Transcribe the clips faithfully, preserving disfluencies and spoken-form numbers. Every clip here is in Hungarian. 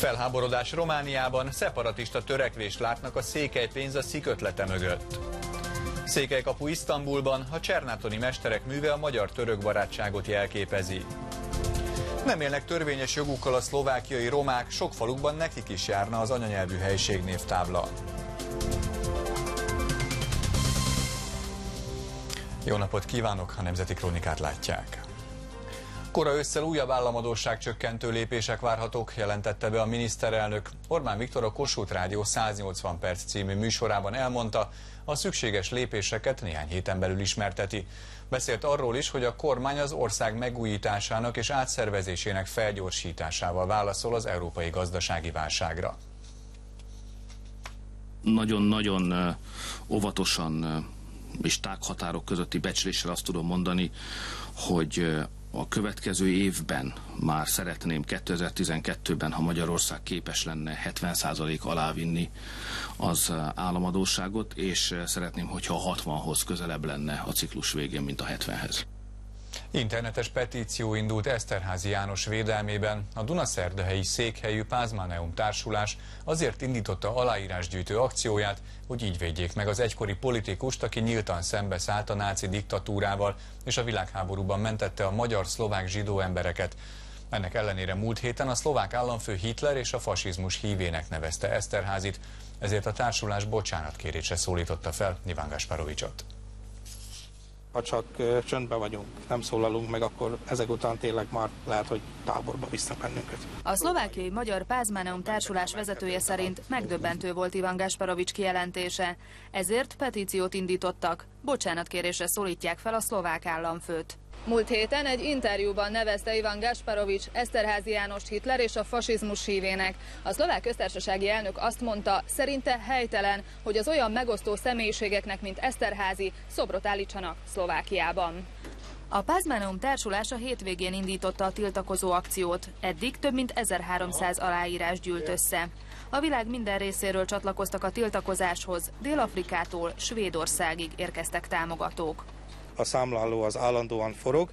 Felháborodás Romániában, szeparatista törekvést látnak a székelypénz a SZIK ötlete mögött. Székelykapu Isztambulban a csernátoni mesterek műve a magyar-török barátságot jelképezi. Nem élnek törvényes jogukkal a szlovákiai romák, sok falukban nekik is járna az anyanyelvű helységnévtábla. Jó napot kívánok, a Nemzeti Krónikát látják. Kora ősszel újabb államadósság csökkentő lépések várhatók, jelentette be a miniszterelnök. Orbán Viktor a Kossuth Rádió száznyolcvan perc című műsorában elmondta, a szükséges lépéseket néhány héten belül ismerteti. Beszélt arról is, hogy a kormány az ország megújításának és átszervezésének felgyorsításával válaszol az európai gazdasági válságra. Nagyon-nagyon óvatosan és tághatárok közötti becsléssel azt tudom mondani, hogy a következő évben már szeretném kétezer-tizenkettőben, ha Magyarország képes lenne hetven százalék alá vinni az államadósságot, és szeretném, hogyha a hatvanhoz közelebb lenne a ciklus végén, mint a hetvenhez. Internetes petíció indult Eszterházy János védelmében. A dunaszerdahelyi székhelyű Pázmáneum társulás azért indította aláírásgyűjtő akcióját, hogy így védjék meg az egykori politikust, aki nyíltan szembeszállt a náci diktatúrával, és a világháborúban mentette a magyar-szlovák zsidó embereket. Ennek ellenére múlt héten a szlovák államfő Hitler és a fasizmus hívének nevezte Eszterházyt, ezért a társulás bocsánatkérésre szólította fel Iván Gasparovicsot. Ha csak csöndben vagyunk, nem szólalunk meg, akkor ezek után tényleg már lehet, hogy táborba visznek bennünket. A szlovákiai Magyar Pázmáneum társulás vezetője szerint megdöbbentő volt Iván Gasparovics kijelentése. Ezért petíciót indítottak. Bocsánatkérésre szólítják fel a szlovák államfőt. Múlt héten egy interjúban nevezte Iván Gasparovics Eszterházy Jánost Hitler és a fasizmus hívének. A szlovák köztársasági elnök azt mondta, szerinte helytelen, hogy az olyan megosztó személyiségeknek, mint Eszterházy, szobrot állítsanak Szlovákiában. A Pázmáneum társulás a hétvégén indította a tiltakozó akciót. Eddig több mint ezerháromszáz aláírás gyűlt össze. A világ minden részéről csatlakoztak a tiltakozáshoz, Dél-Afrikától Svédországig érkeztek támogatók. A számláló az állandóan forog,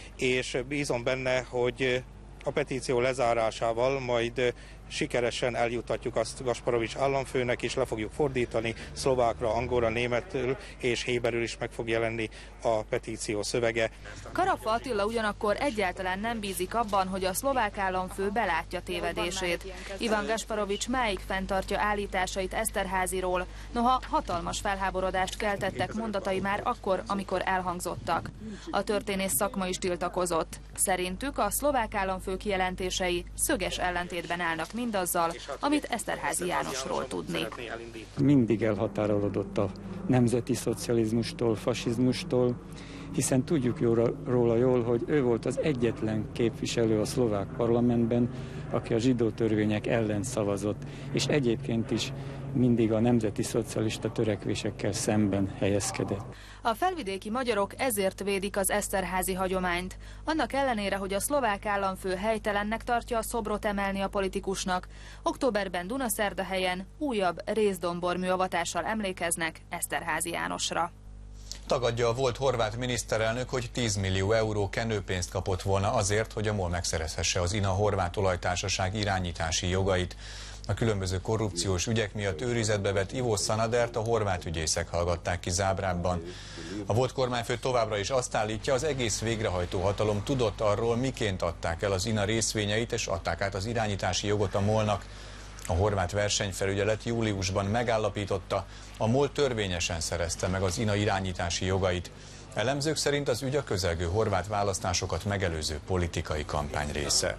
és bízom benne, hogy a petíció lezárásával majd sikeresen eljutatjuk azt Gasparovics államfőnek, és le fogjuk fordítani szlovákra, angolra, németül és héberül is meg fog jelenni a petíció szövege. Karafa Attila ugyanakkor egyáltalán nem bízik abban, hogy a szlovák államfő belátja tévedését. Iván Gasparovics máig fenntartja állításait Eszterházyról, noha hatalmas felháborodást keltettek mondatai már akkor, amikor elhangzottak. A történész szakma is tiltakozott. Szerintük a szlovák államfő kijelentései szöges ellentétben állnak mindazzal, amit Eszterházy Jánosról tudni. Mindig elhatárolódott a nemzeti szocializmustól, fasizmustól, hiszen tudjuk róla jól, hogy ő volt az egyetlen képviselő a szlovák parlamentben, aki a zsidó törvények ellen szavazott, és egyébként is mindig a nemzeti szocialista törekvésekkel szemben helyezkedett. A felvidéki magyarok ezért védik az Eszterházy hagyományt. Annak ellenére, hogy a szlovák államfő helytelennek tartja a szobrot emelni a politikusnak, októberben Dunaszerdahelyen újabb részdombormű avatással emlékeznek Eszterházy Jánosra. Tagadja a volt horvát miniszterelnök, hogy tíz millió euró kenőpénzt kapott volna azért, hogy a MOL megszerezhesse az INA horvát olajtársaság irányítási jogait. A különböző korrupciós ügyek miatt őrizetbe vett Ivo Sanadert a horvát ügyészek hallgatták ki Zábrábban. A volt kormányfő továbbra is azt állítja, az egész végrehajtó hatalom tudott arról, miként adták el az INA részvényeit, és adták át az irányítási jogot a MOL-nak. A horvát versenyfelügyelet júliusban megállapította, a MOL törvényesen szerezte meg az INA irányítási jogait. Elemzők szerint az ügy a közelgő horvát választásokat megelőző politikai kampány része.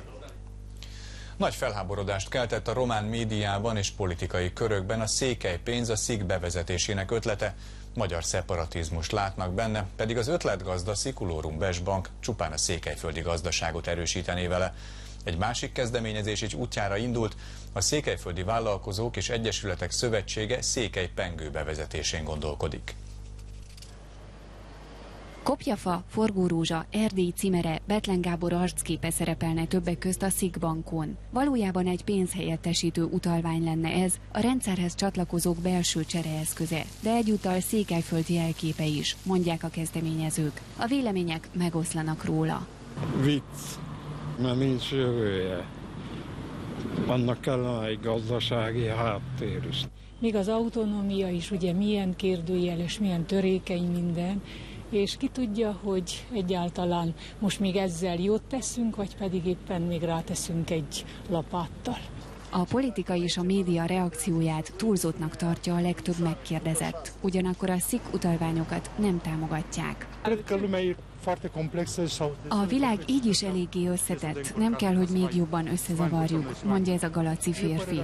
Nagy felháborodást keltett a román médiában és politikai körökben a székelypénz a SZIK bevezetésének ötlete. Magyar szeparatizmust látnak benne, pedig az ötletgazda Sziculorum Bank csupán a székelyföldi gazdaságot erősítené vele. Egy másik kezdeményezés is útjára indult, a Székelyföldi Vállalkozók és Egyesületek Szövetsége székelypengő bevezetésén gondolkodik. Kopjafa, forgórózsa, Erdély címere, Bethlen Gábor arcképe szerepelne többek közt a SZIK bankon. Valójában egy pénzhelyettesítő utalvány lenne ez, a rendszerhez csatlakozók belső csereeszköze, de egyúttal székelyföldi jelképe is, mondják a kezdeményezők. A vélemények megoszlanak róla. Vicc, mert nincs jövője. Annak kellene egy gazdasági háttér is. Még az autonómia is ugye milyen kérdőjeles, milyen törékeny minden, és ki tudja, hogy egyáltalán most még ezzel jót teszünk, vagy pedig éppen még ráteszünk egy lapáttal. A politika és a média reakcióját túlzottnak tartja a legtöbb megkérdezett. Ugyanakkor a szik utalványokat nem támogatják. A világ így is eléggé összetett, nem kell, hogy még jobban összezavarjuk, mondja ez a galaci férfi.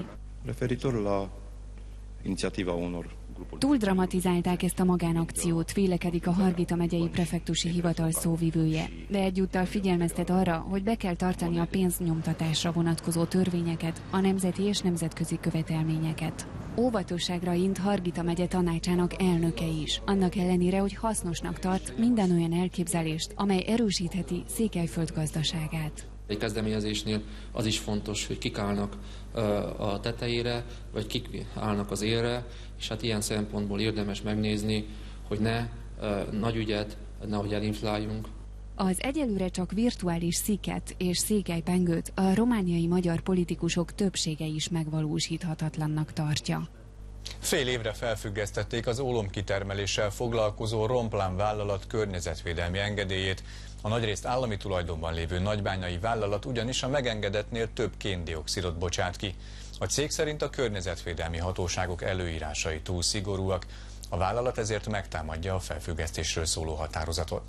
Túl dramatizálták ezt a magánakciót, vélekedik a Hargita megyei prefektusi hivatal szóvivője, de egyúttal figyelmeztet arra, hogy be kell tartani a pénznyomtatásra vonatkozó törvényeket, a nemzeti és nemzetközi követelményeket. Óvatosságra int Hargita megye tanácsának elnöke is, annak ellenére, hogy hasznosnak tart minden olyan elképzelést, amely erősítheti Székelyföld gazdaságát. Egy kezdeményezésnél az is fontos, hogy kik állnak a tetejére, vagy kik állnak az élre, és hát ilyen szempontból érdemes megnézni, hogy ne nagy ügyet, nehogy elinfláljunk. Az egyelőre csak virtuális sziket és székelypengőt a romániai magyar politikusok többsége is megvalósíthatatlannak tartja. Fél évre felfüggesztették az ólomkitermeléssel foglalkozó Romplán vállalat környezetvédelmi engedélyét. A nagyrészt állami tulajdonban lévő nagybányai vállalat ugyanis a megengedettnél több kén-dioxidot bocsát ki. A cég szerint a környezetvédelmi hatóságok előírásai túl szigorúak, a vállalat ezért megtámadja a felfüggesztésről szóló határozatot.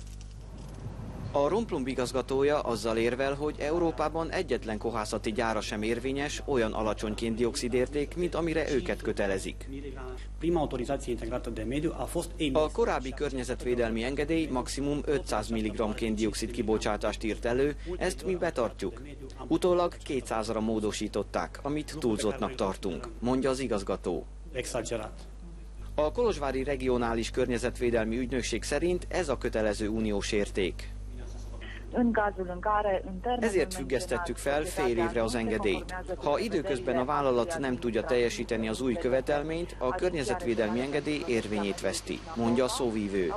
A Romplomb igazgatója azzal érvel, hogy Európában egyetlen kohászati gyára sem érvényes olyan alacsony kén-dioxid érték, mint amire őket kötelezik. A korábbi környezetvédelmi engedély maximum ötszáz milligramm kén-dioxid kibocsátást írt elő, ezt mi betartjuk. Utólag kétszázra módosították, amit túlzottnak tartunk, mondja az igazgató. A kolozsvári regionális környezetvédelmi ügynökség szerint ez a kötelező uniós érték. Ezért függesztettük fel fél évre az engedélyt. Ha időközben a vállalat nem tudja teljesíteni az új követelményt, a környezetvédelmi engedély érvényét veszti, mondja a szóvívő.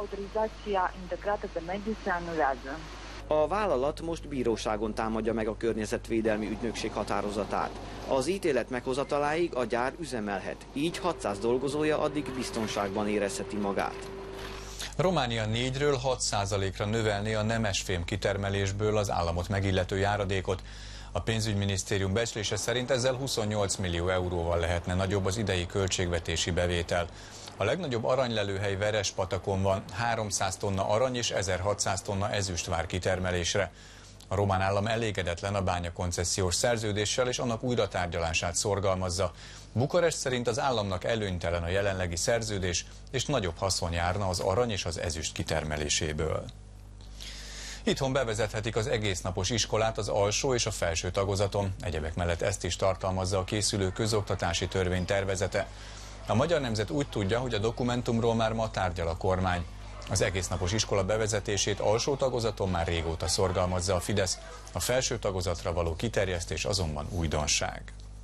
A vállalat most bíróságon támadja meg a környezetvédelmi ügynökség határozatát. Az ítélet meghozataláig a gyár üzemelhet, így hatszáz dolgozója addig biztonságban érezheti magát. Románia négyről hat százalékra növelné a nemesfém kitermelésből az államot megillető járadékot. A pénzügyminisztérium becslése szerint ezzel huszonnyolc millió euróval lehetne nagyobb az idei költségvetési bevétel. A legnagyobb aranylelőhely Verespatakon van, háromszáz tonna arany és ezerhatszáz tonna ezüst vár kitermelésre. A román állam elégedetlen a bányakoncesziós szerződéssel és annak újratárgyalását szorgalmazza. Bukarest szerint az államnak előnytelen a jelenlegi szerződés, és nagyobb haszon járna az arany és az ezüst kitermeléséből. Itthon bevezethetik az egésznapos iskolát az alsó és a felső tagozaton. Egyebek mellett ezt is tartalmazza a készülő közoktatási törvény tervezete. A Magyar Nemzet úgy tudja, hogy a dokumentumról már ma tárgyal a kormány. Az egésznapos iskola bevezetését alsó tagozaton már régóta szorgalmazza a Fidesz, a felső tagozatra való kiterjesztés azonban újdonság.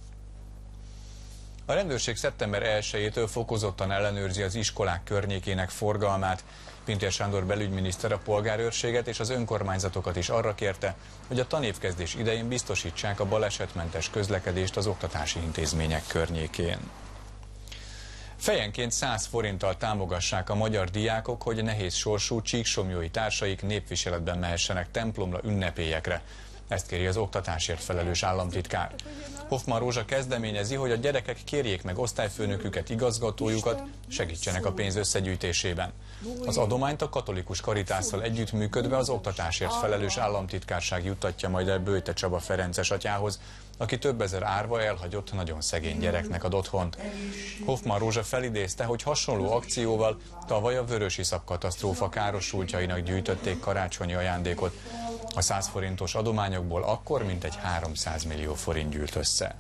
A rendőrség szeptember elsejétől fokozottan ellenőrzi az iskolák környékének forgalmát. Pintér Sándor belügyminiszter a polgárőrséget és az önkormányzatokat is arra kérte, hogy a tanévkezdés idején biztosítsák a balesetmentes közlekedést az oktatási intézmények környékén. Fejenként száz forinttal támogassák a magyar diákok, hogy nehéz sorsú csíksomlyói társaik népviseletben mehessenek templomra, ünnepélyekre. Ezt kéri az oktatásért felelős államtitkár. Hoffman Rózsa kezdeményezi, hogy a gyerekek kérjék meg osztályfőnöküket, igazgatójukat, segítsenek a pénz összegyűjtésében. Az adományt a katolikus Karitásszal együttműködve az oktatásért felelős államtitkárság juttatja majd el Böjte Csaba Ferences atyához, aki több ezer árva elhagyott, nagyon szegény gyereknek ad otthont. Hoffman Rózsa felidézte, hogy hasonló akcióval tavaly a vörösiszap katasztrófa károsultjainak gyűjtötték karácsonyi ajándékot. A száz forintos adományokból akkor mintegy háromszáz millió forint gyűlt össze.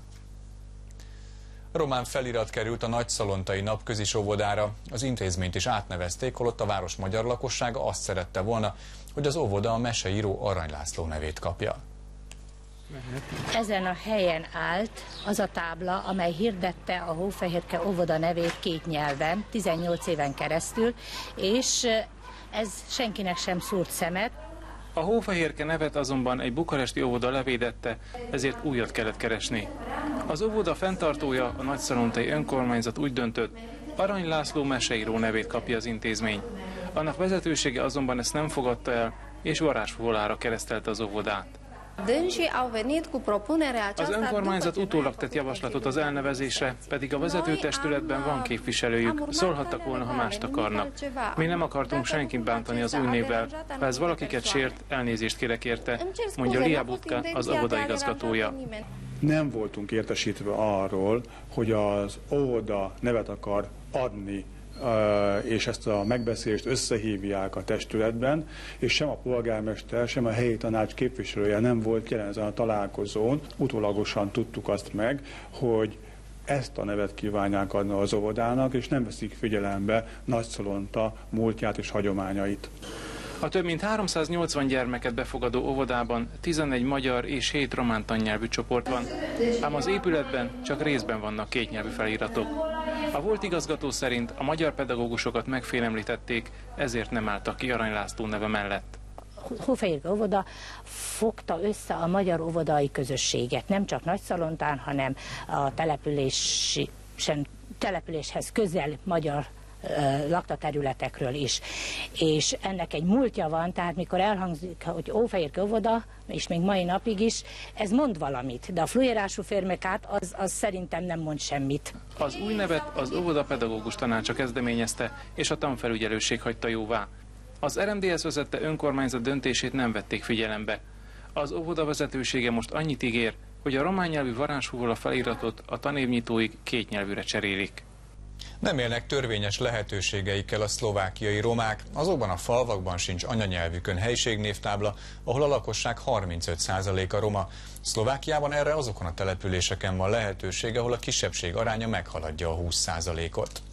Román felirat került a nagyszalontai napközis óvodára. Az intézményt is átnevezték, holott a város magyar lakossága azt szerette volna, hogy az óvoda a meseíró Arany László nevét kapja. Ezen a helyen állt az a tábla, amely hirdette a Hófehérke óvoda nevét két nyelven, tizennyolc éven keresztül, és ez senkinek sem szúrt szemet. A Hófehérke nevet azonban egy bukaresti óvoda levédette, ezért újat kellett keresni. Az óvoda fenntartója, a nagyszalontai önkormányzat úgy döntött, Arany László meseíró nevét kapja az intézmény. Annak vezetősége azonban ezt nem fogadta el, és varázsfúvolára keresztelte az óvodát. Az önkormányzat utólag tett javaslatot az elnevezésre, pedig a vezetőtestületben van képviselőjük, szólhattak volna, ha mást akarnak. Mi nem akartunk senkit bántani az új névvel, ha ez valakiket sért, elnézést kérek érte, mondja Lia Butka, az óvoda igazgatója. Nem voltunk értesítve arról, hogy az óvoda nevet akar adni, és ezt a megbeszélést összehívják a testületben, és sem a polgármester, sem a helyi tanács képviselője nem volt jelen ezen a találkozón. Utólagosan tudtuk azt meg, hogy ezt a nevet kívánják adni az óvodának, és nem veszik figyelembe Nagyszalonta múltját és hagyományait. A több mint háromszáznyolcvan gyermeket befogadó óvodában tizenegy magyar és hét román tannyelvű csoport van, ám az épületben csak részben vannak kétnyelvű feliratok. A volt igazgató szerint a magyar pedagógusokat megfélemlítették, ezért nem álltak ki Arany László neve mellett. Hófehérke óvoda fogta össze a magyar óvodai közösséget, nem csak Nagyszalontán, hanem a települési, településhez közel magyar laktaterületekről is. És ennek egy múltja van, tehát mikor elhangzik, hogy Hófehérke óvoda, és még mai napig is, ez mond valamit, de a fluírású férmekát az, az szerintem nem mond semmit. Az új nevet az óvoda pedagógus tanácsa kezdeményezte, és a tanfelügyelőség hagyta jóvá. Az er em dé es vezette önkormányzat döntését nem vették figyelembe. Az óvoda vezetősége most annyit ígér, hogy a román nyelvű varázsfúvola feliratot a tanévnyitóig két nyelvűre cserélik. Nem élnek törvényes lehetőségeikkel a szlovákiai romák, azokban a falvakban sincs anyanyelvükön helységnévtábla, ahol a lakosság harmincöt százaléka roma. Szlovákiában erre azokon a településeken van lehetőség, ahol a kisebbség aránya meghaladja a húsz százalékot.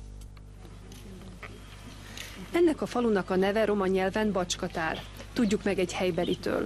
Ennek a falunak a neve roma nyelven Bacskatár. Tudjuk meg egy helybelitől.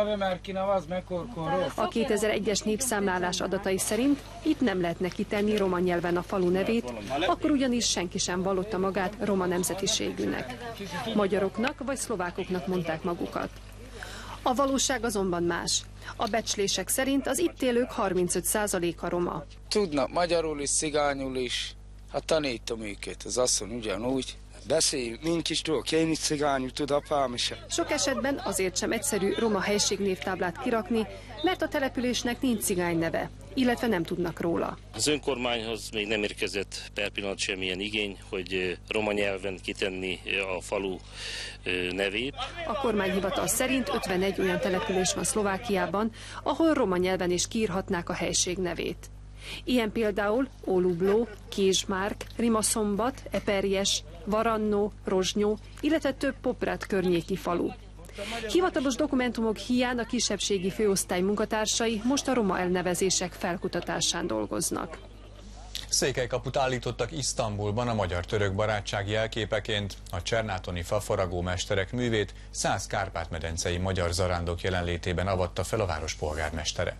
A kétezer-egyes népszámlálás adatai szerint itt nem lehetne kitenni roma nyelven a falu nevét, akkor ugyanis senki sem vallotta magát roma nemzetiségűnek. Magyaroknak vagy szlovákoknak mondták magukat. A valóság azonban más. A becslések szerint az itt élők harmincöt százaléka roma. Tudnak magyarul is, cigányul is. Hát tanítom őket, az asszony ugyanúgy. Beszéljük, nincs is tudok, én is cigányul tud, apám is. Sok esetben azért sem egyszerű roma helységnévtáblát kirakni, mert a településnek nincs cigány neve, illetve nem tudnak róla. Az önkormányhoz még nem érkezett per pillanat semmilyen igény, hogy roma nyelven kitenni a falu nevét. A kormányhivatal szerint ötvenegy olyan település van Szlovákiában, ahol roma nyelven is kiírhatnák a helység nevét. Ilyen például Ólubló, Kézsmárk, Rimaszombat, Eperjes, Varannó, Rozsnyó, illetve több Poprad környéki falu. Hivatalos dokumentumok hiány a kisebbségi főosztály munkatársai most a roma elnevezések felkutatásán dolgoznak. Székelykaput állítottak Isztambulban a magyar-török barátság jelképeként. A csernátoni fafaragó mesterek művét száz kárpát-medencei magyar zarándok jelenlétében avatta fel a város polgármestere.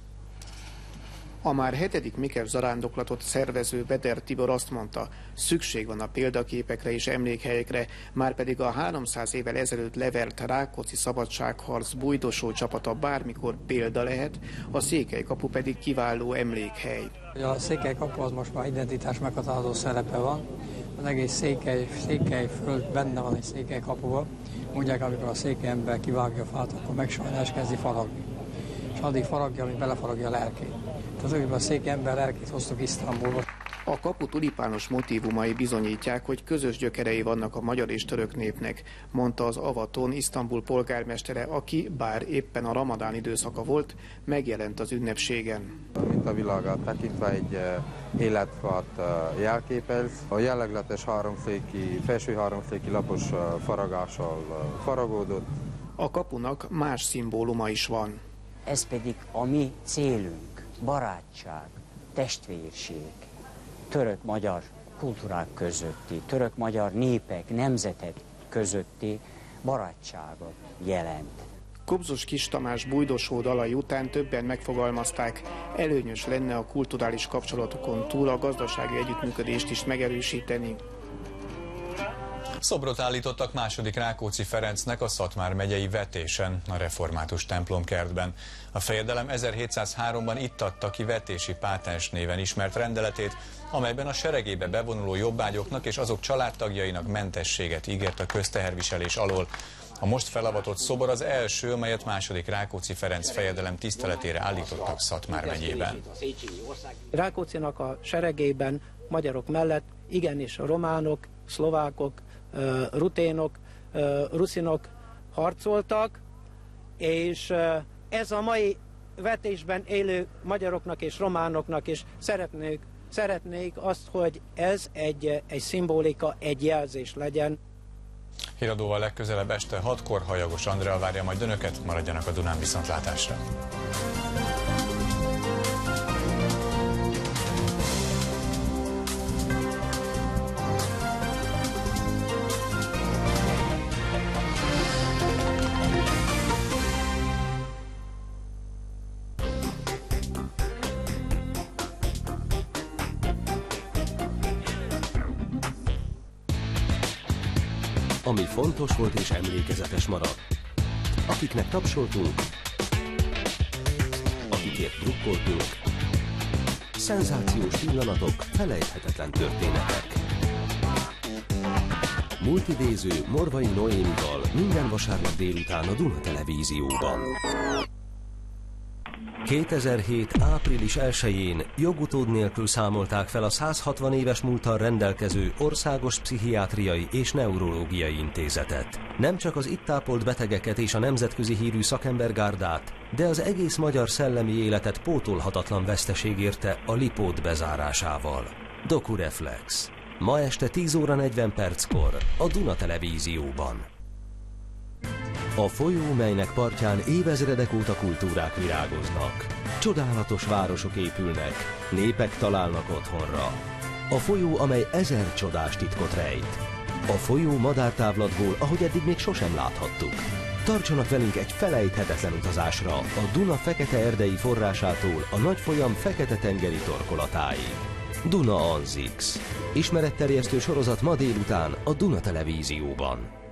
A már hetedik Mikes zarándoklatot szervező Beder Tibor azt mondta, szükség van a példaképekre és emlékhelyekre, márpedig a háromszáz évvel ezelőtt levert Rákóczi szabadságharc bújdosó csapata bármikor példa lehet, a Székelykapu pedig kiváló emlékhely. A Székelykapu az most már identitás meghatározó szerepe van, az egész székely, székely föld benne van egy Székelykapuval. Mondják, amikor a székely ember kivágja a fát, akkor megsajnálás kezdi faragni. És addig faragja, amíg belefaragja a lelkét. Tehát a székely ember lelkét hoztuk Isztambulba. A kapu tulipános motívumai bizonyítják, hogy közös gyökerei vannak a magyar és török népnek, mondta az Avaton Isztambul polgármestere, aki, bár éppen a ramadán időszaka volt, megjelent az ünnepségen. Mint a világát tekintve egy életfát jelképez, a jellegletes háromszéki, felső háromszéki lapos faragással faragódott. A kapunak más szimbóluma is van. Ez pedig a mi célunk, barátság, testvérség, török-magyar kultúrák közötti, török-magyar népek, nemzetek közötti barátságot jelent. Kobzos Kis Tamás bújdosó dalai után többen megfogalmazták, előnyös lenne a kulturális kapcsolatokon túl a gazdasági együttműködést is megerősíteni. Szobrot állítottak második Rákóczi Ferencnek a Szatmár megyei vetésen, a református templomkertben. A fejedelem ezerhétszázháromban itt adta ki vetési pátens néven ismert rendeletét, amelyben a seregébe bevonuló jobbágyoknak és azok családtagjainak mentességet ígért a közteherviselés alól. A most felavatott szobor az első, amelyet második Rákóczi Ferenc fejedelem tiszteletére állítottak Szatmár megyében. Rákóczinak a seregében magyarok mellett igenis románok, szlovákok, ruténok, ruszinok harcoltak, és ez a mai vetésben élő magyaroknak és románoknak is szeretnék, szeretnék azt, hogy ez egy, egy szimbolika, egy jelzés legyen. Híradóval legközelebb este hatkor Hajagos Andrea várja majd önöket, maradjanak a Dunán viszontlátásra. Ami fontos volt és emlékezetes maradt. Akiknek tapsoltunk, akikért drukkoltunk, szenzációs pillanatok, felejthetetlen történetek. Multidéző Morvai Noémival minden vasárnap délután a Duna Televízióban. kétezer-hét. április elsején jogutód nélkül számolták fel a száz hatvan éves múlttal rendelkező Országos Pszichiátriai és Neurológiai Intézetet. Nem csak az itt tápolt betegeket és a nemzetközi hírű szakembergárdát, de az egész magyar szellemi életet pótolhatatlan veszteség érte a Lipót bezárásával. Dokureflex. Ma este tíz óra negyven perckor a Duna Televízióban. A folyó, melynek partján évezredek óta kultúrák virágoznak. Csodálatos városok épülnek, népek találnak otthonra. A folyó, amely ezer csodás titkot rejt. A folyó madártávlatból, ahogy eddig még sosem láthattuk. Tartsanak velünk egy felejthetetlen utazásra a Duna fekete erdei forrásától a nagy folyam fekete tengeri torkolatáig. Duna Anzix. Ismeretterjesztő sorozat ma délután a Duna Televízióban.